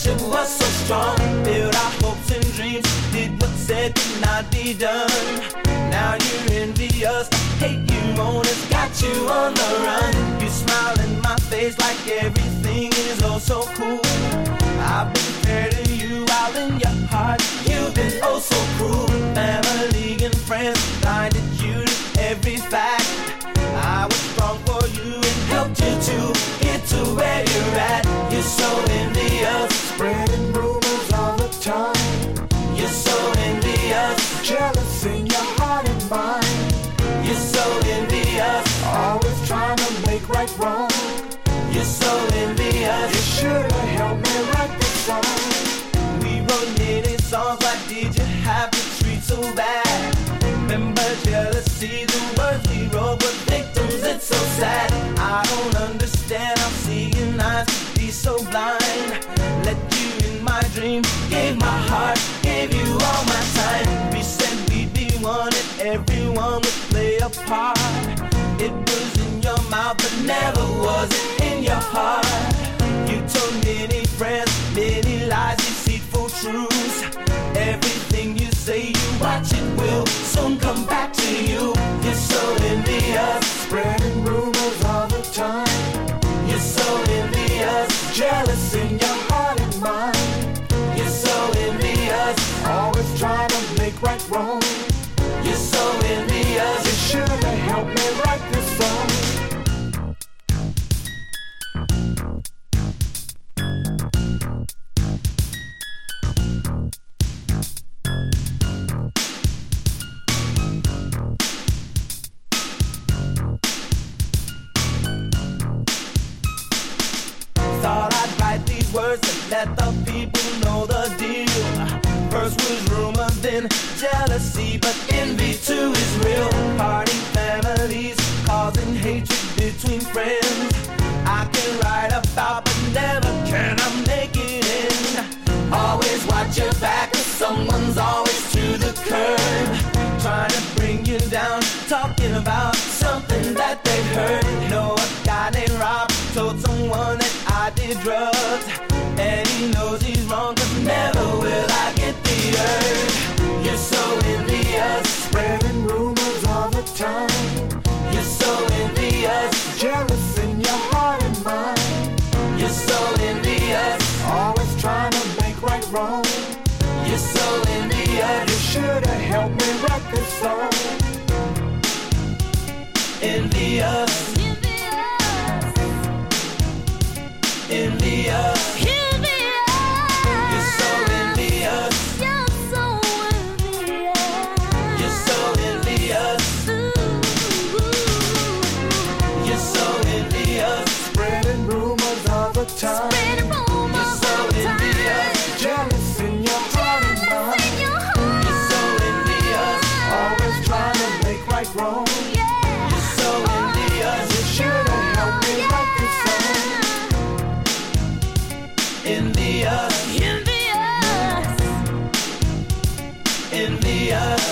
friendship was so strong. Built our hopes and dreams, did what said could not be done. Now you're envious, hate you, mourners got you on the run. You smile in my face like everything is oh so cool. I've been fair to you out in your heart, you've been oh so cruel. Family and friends blinded you to every fact. I was strong for you and helped you to get to where you're at. You're so envious, spreading rumors all the time. You're so envious, jealous in your heart and mind. You're so envious, always trying to make right wrong. You're so envious, you should've helped me write this song. We wrote many songs, why did you have to treat so bad? Remember jealousy, the words we wrote were victims, it's so sad. I don't understand how seeing eyes could be so blind. Let you in my dreams, gave my heart, gave you all my time. We said we'd be one and everyone would play a part. It was in your mouth but never was it in your heart. You told many friends, many lies, deceitful truths. Everything you say, you watch it will soon come back to you. You're so envious, spreading rumors all the time. You're so envious, jealous in your heart and mind. You're so envious, always trying to make right wrong. You're so envious, you should've helped me write this song. Thought I'd write these words to let the people know the deal. First was rumors, then jealousy, but envy too is real. Parting families, causing hatred between friends. I can write about, but never can I make it in. Always watch your back, 'cause someone's always to the curb, trying to bring you down, talking about something that they've heard. Know a guy named Rob told someone that I did drugs, and he knows he's wrong, 'cause never will I get the urge. You're so envious, spreading rumors all the time. You're so envious, jealous in your heart and mind. You're so envious, always trying to make right wrong. You're so envious, you should've helped me write this song. Envious, envious, you're so envious, you're so envious, you're so envious, spreading rumors all the time. You're so envious, jealous in your heart and mind. You're so envious, always trying to make right wrong. You're so envious, you should've helped me write this song. Envious, Envious, envious.